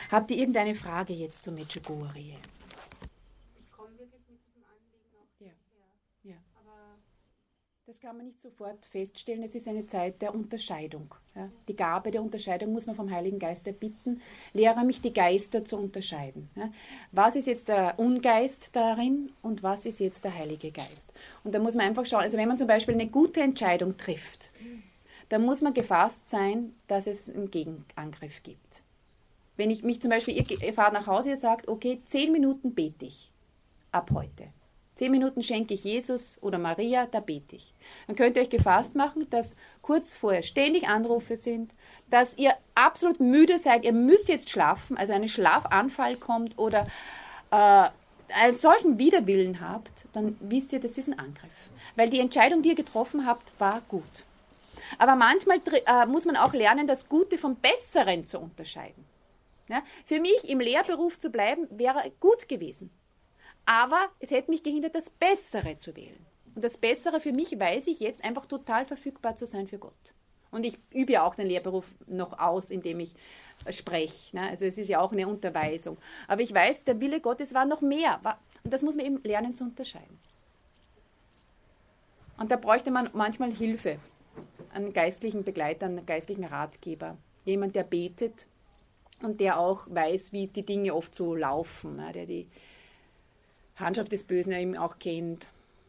Habt ihr irgendeine Frage jetzt zu Medjugorje? Ich komme wirklich mit diesem Anliegen auch her. Ja. Aber Das kann man nicht sofort feststellen. Es ist eine Zeit der Unterscheidung. Ja? Die Gabe der Unterscheidung muss man vom Heiligen Geist erbitten. Lehre mich, die Geister zu unterscheiden. Ja? Was ist jetzt der Ungeist darin und was ist jetzt der Heilige Geist? Und da muss man einfach schauen, also wenn man zum Beispiel eine gute Entscheidung trifft, dann muss man gefasst sein, dass es einen Gegenangriff gibt. Wenn ich mich zum Beispiel, ihr fahrt nach Hause, ihr sagt, okay, 10 Minuten bete ich ab heute. 10 Minuten schenke ich Jesus oder Maria, da bete ich. Dann könnt ihr euch gefasst machen, dass kurz vorher ständig Anrufe sind, dass ihr absolut müde seid, ihr müsst jetzt schlafen, also ein Schlafanfall kommt oder einen solchen Widerwillen habt, dann wisst ihr, das ist ein Angriff. Weil die Entscheidung, die ihr getroffen habt, war gut. Aber manchmal muss man auch lernen, das Gute vom Besseren zu unterscheiden. Ja? Für mich im Lehrberuf zu bleiben, wäre gut gewesen. Aber es hätte mich gehindert, das Bessere zu wählen. Und das Bessere für mich weiß ich jetzt einfach total verfügbar zu sein für Gott. Und ich übe ja auch den Lehrberuf noch aus, indem ich spreche. Ne? Also es ist ja auch eine Unterweisung. Aber ich weiß, der Wille Gottes war noch mehr. Und das muss man eben lernen zu unterscheiden. Und da bräuchte man manchmal Hilfe. Einen geistlichen Begleiter, einen geistlichen Ratgeber. Jemand, der betet und der auch weiß, wie die Dinge oft so laufen. Ne? Der die Handschrift des Bösen eben auch kennt.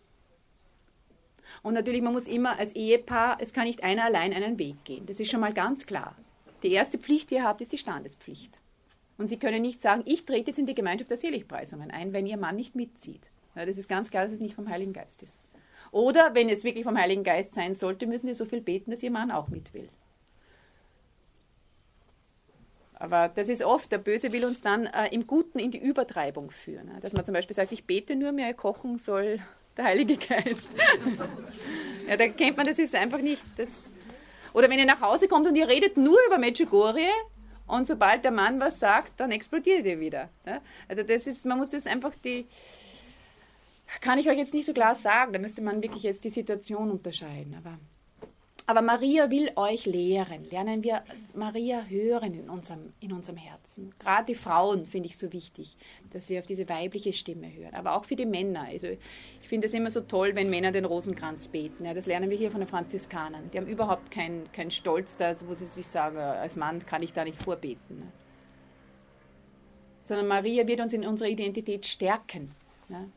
Und natürlich, man muss immer als Ehepaar, es kann nicht einer allein einen Weg gehen. Das ist schon mal ganz klar. Die erste Pflicht, die ihr habt, ist die Standespflicht. Und Sie können nicht sagen, ich trete jetzt in die Gemeinschaft der Seligpreisungen ein, wenn Ihr Mann nicht mitzieht. Ja, das ist ganz klar, dass es nicht vom Heiligen Geist ist. Oder, wenn es wirklich vom Heiligen Geist sein sollte, müssen Sie so viel beten, dass Ihr Mann auch mit will. Aber das ist oft, der Böse will uns dann im Guten in die Übertreibung führen. Ne? Dass man zum Beispiel sagt, ich bete nur mehr, kochen soll der Heilige Geist. Ja, da kennt man, das ist einfach nicht das. Oder wenn ihr nach Hause kommt und ihr redet nur über Medjugorje und sobald der Mann was sagt, dann explodiert ihr wieder. Ne? Also das ist, man muss das einfach kann ich euch jetzt nicht so klar sagen, da müsste man wirklich jetzt die Situation unterscheiden. Aber Maria will euch lehren. Lernen wir Maria hören in unserem Herzen. Gerade die Frauen finde ich so wichtig, dass wir auf diese weibliche Stimme hören. Aber auch für die Männer. Also ich finde es immer so toll, wenn Männer den Rosenkranz beten. Ja, das lernen wir hier von den Franziskanern. Die haben überhaupt keinen Stolz da, wo sie sich sagen, als Mann kann ich da nicht vorbeten. Ne? Sondern Maria wird uns in unserer Identität stärken. Ne?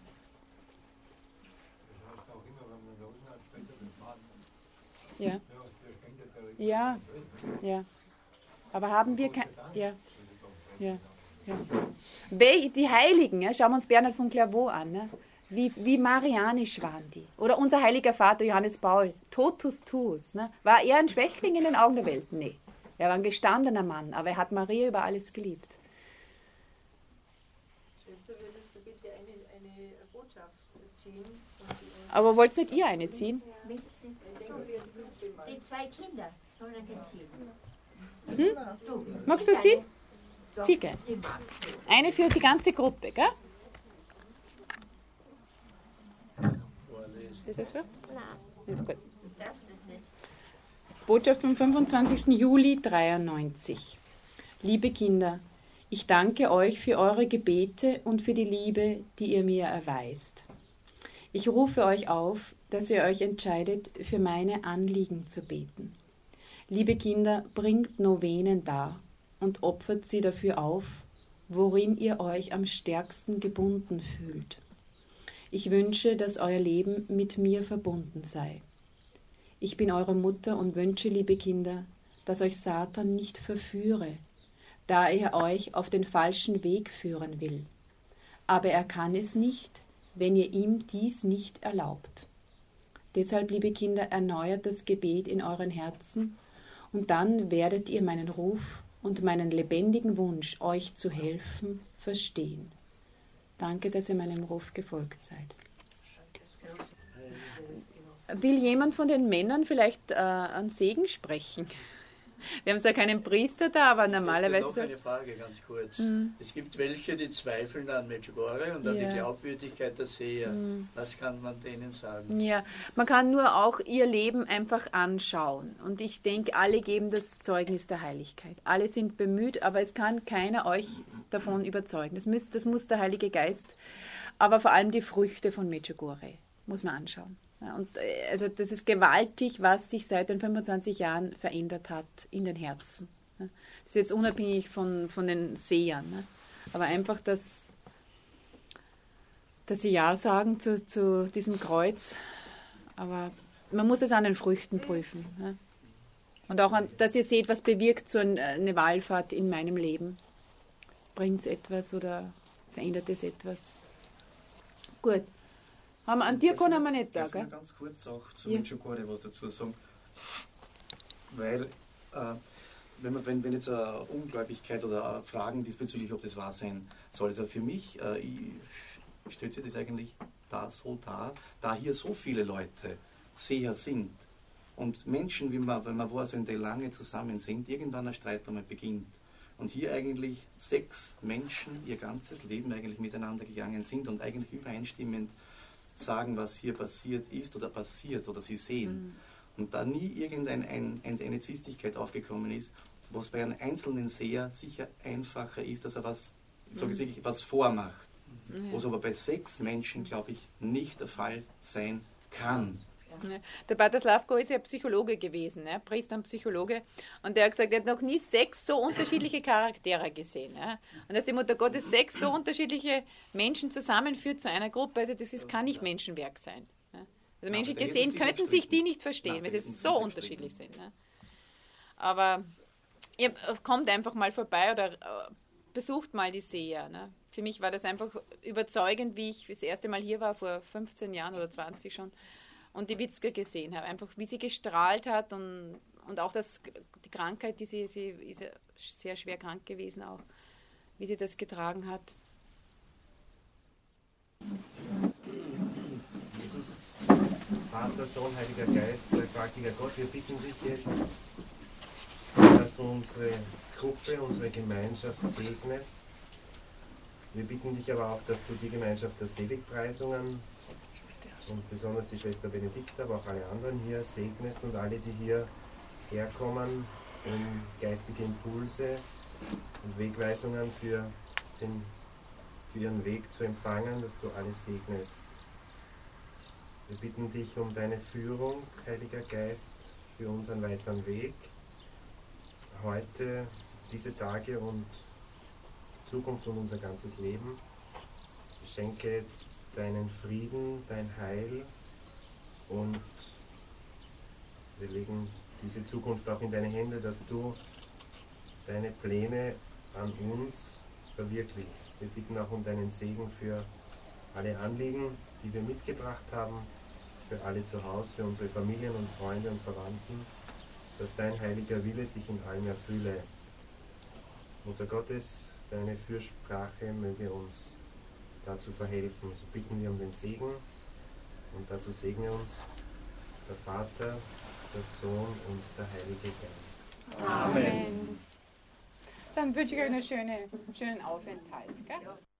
Ja. Ja, ja. Aber haben wir kein. Ja. Ja. Ja. Die Heiligen, ja, schauen wir uns Bernhard von Clairvaux an, ne? Wie marianisch waren die. Oder unser heiliger Vater Johannes Paul, totus tuus. Ne? War er ein Schwächling in den Augen der Welt? Nee. Er war ein gestandener Mann, aber er hat Maria über alles geliebt. Schwester, würdest du bitte eine Botschaft ziehen? Aber wollt nicht ihr eine ziehen? Die 2 Kinder sollen ziehen. Du. Magst du ziehen? Zieh gern. Eine für die ganze Gruppe, gell? Ist das so? Nein. Gut. Das ist nicht. Botschaft vom 25. Juli 93. Liebe Kinder, ich danke euch für eure Gebete und für die Liebe, die ihr mir erweist. Ich rufe euch auf, dass ihr euch entscheidet, für meine Anliegen zu beten. Liebe Kinder, bringt Novenen dar und opfert sie dafür auf, worin ihr euch am stärksten gebunden fühlt. Ich wünsche, dass euer Leben mit mir verbunden sei. Ich bin eure Mutter und wünsche, liebe Kinder, dass euch Satan nicht verführe, da er euch auf den falschen Weg führen will. Aber er kann es nicht, wenn ihr ihm dies nicht erlaubt. Deshalb, liebe Kinder, erneuert das Gebet in euren Herzen und dann werdet ihr meinen Ruf und meinen lebendigen Wunsch, euch zu helfen, verstehen. Danke, dass ihr meinem Ruf gefolgt seid. Will jemand von den Männern vielleicht einen Segen sprechen? Wir haben zwar keinen Priester da, aber Ich hätte normalerweise... noch eine Frage, ganz kurz. Mhm. Es gibt welche, die zweifeln an Medjugorje und an Ja. die Glaubwürdigkeit der Seher. Was kann man denen sagen? Ja, man kann nur auch ihr Leben einfach anschauen. Und ich denke, alle geben das Zeugnis der Heiligkeit. Alle sind bemüht, aber es kann keiner euch davon überzeugen. Das muss der Heilige Geist, aber vor allem die Früchte von Medjugorje muss man anschauen. Ja, und also das ist gewaltig, was sich seit den 25 Jahren verändert hat in den Herzen. Ja, das ist jetzt unabhängig von den Sehern. Ne? Aber einfach, dass sie Ja sagen zu diesem Kreuz. Aber man muss es an den Früchten prüfen. Ja? Und auch, dass ihr seht, was bewirkt so eine Wallfahrt in meinem Leben. Bringt es etwas oder verändert es etwas? Gut. An Diakon haben wir nicht da, gell? Ich ganz kurz auch zu Ja. Medjugorje was dazu sagen. Weil, wenn jetzt Ungläubigkeit oder Fragen diesbezüglich, ob das wahr sein soll, also für mich stellt sich das eigentlich dar, da hier so viele Leute Seher sind und Menschen, wenn man weiß, wenn die lange zusammen sind, irgendwann ein Streit einmal beginnt. Und hier eigentlich 6 Menschen ihr ganzes Leben eigentlich miteinander gegangen sind und eigentlich übereinstimmend sagen, was hier passiert ist oder passiert oder sie sehen. Und da nie eine Zwistigkeit aufgekommen ist, was bei einem einzelnen Seher sicher einfacher ist, dass er was, ich sage es wirklich, was vormacht. Was aber bei 6 Menschen, glaube ich, nicht der Fall sein kann. Ja. Der Pater Slavko ist ja Psychologe gewesen, ja, Priester und Psychologe. Und der hat gesagt, er hat noch nie 6 so unterschiedliche Charaktere gesehen. Ja. Und dass die Mutter Gottes 6 so unterschiedliche Menschen zusammenführt zu einer Gruppe, also kann nicht Menschenwerk sein. Ja. Also menschlich gesehen könnten sich die nicht verstehen, weil sie so unterschiedlich sind. Ja. Aber ihr kommt einfach mal vorbei oder besucht mal die Seher. Ne. Für mich war das einfach überzeugend, wie ich das erste Mal hier war, vor 15 Jahren oder 20 schon. Und die Witzka gesehen habe, einfach wie sie gestrahlt hat und auch die Krankheit, sie ist ja sehr schwer krank gewesen auch, wie sie das getragen hat. Jesus, Vater, Sohn, Heiliger Geist, dreifaltiger Gott, wir bitten dich jetzt, dass du unsere Gruppe, unsere Gemeinschaft segnest. Wir bitten dich aber auch, dass du die Gemeinschaft der Seligpreisungen und besonders die Schwester Benedikta, aber auch alle anderen hier segnest und alle, die hier herkommen, um geistige Impulse und Wegweisungen für ihren Weg zu empfangen, dass du alle segnest. Wir bitten dich um deine Führung, Heiliger Geist, für unseren weiteren Weg. Heute, diese Tage und Zukunft und unser ganzes Leben. Schenke deinen Frieden, dein Heil und wir legen diese Zukunft auch in deine Hände, dass du deine Pläne an uns verwirklichst. Wir bitten auch um deinen Segen für alle Anliegen, die wir mitgebracht haben, für alle zu Hause, für unsere Familien und Freunde und Verwandten, dass dein heiliger Wille sich in allem erfülle. Mutter Gottes, deine Fürsprache möge uns dazu verhelfen. So bitten wir um den Segen und dazu segne uns der Vater, der Sohn und der Heilige Geist. Amen. Dann wünsche ich euch einen schönen Aufenthalt. Gell?